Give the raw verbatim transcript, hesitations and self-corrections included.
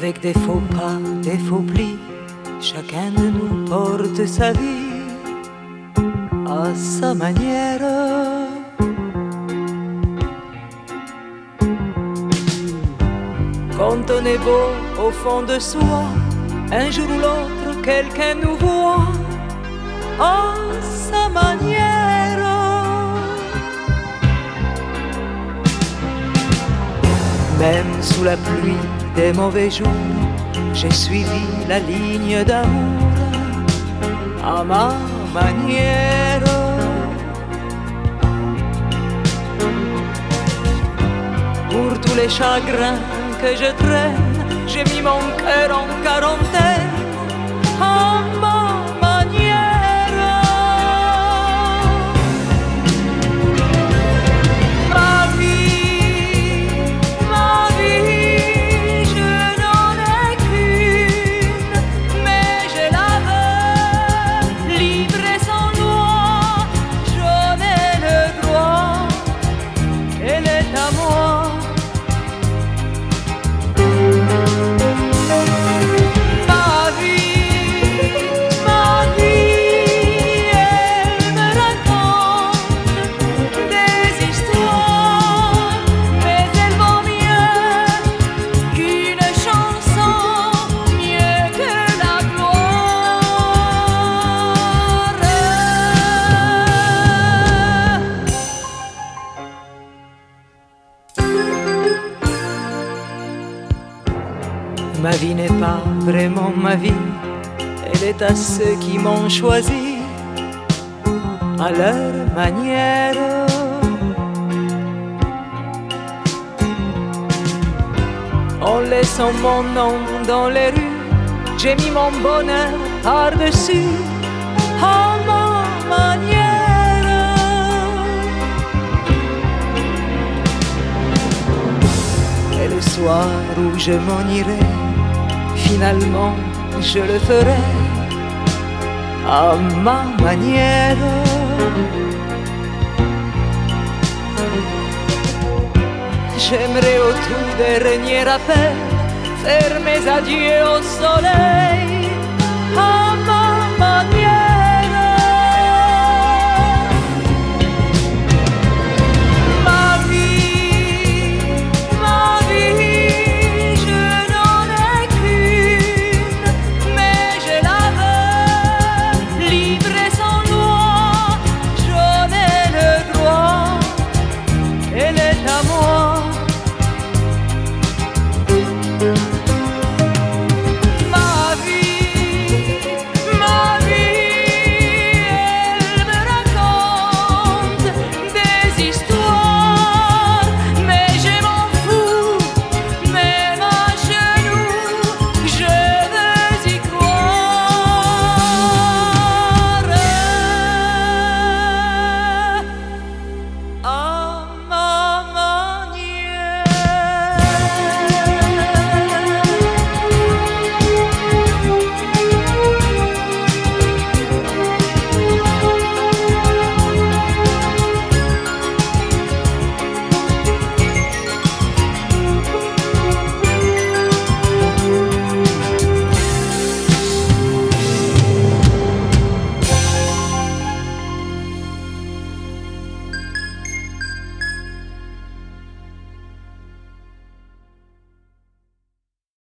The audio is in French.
Avec des faux pas, des faux plis, chacun de nous porte sa vie à sa manière. Quand on est beau au fond de soi, un jour ou l'autre quelqu'un nous voit à sa manière. Même sous la pluie des mauvais jours, j'ai suivi la ligne d'amour à ma manière. Pour tous les chagrins que je traîne, j'ai mis mon cœur en quarantaine à ma manière. Ma vie, ma vie, je n'en ai qu'une, mais je la veux libre et sans loi. J'en ai le droit, elle est à moi. Ma vie n'est pas vraiment ma vie, elle est à ceux qui m'ont choisi à leur manière. En laissant mon nom dans les rues, j'ai mis mon bonheur par-dessus à ma manière. Et le soir où je m'en irai, finalement je le ferai à ma manière. J'aimerais au tout dernier appel faire mes adieux au soleil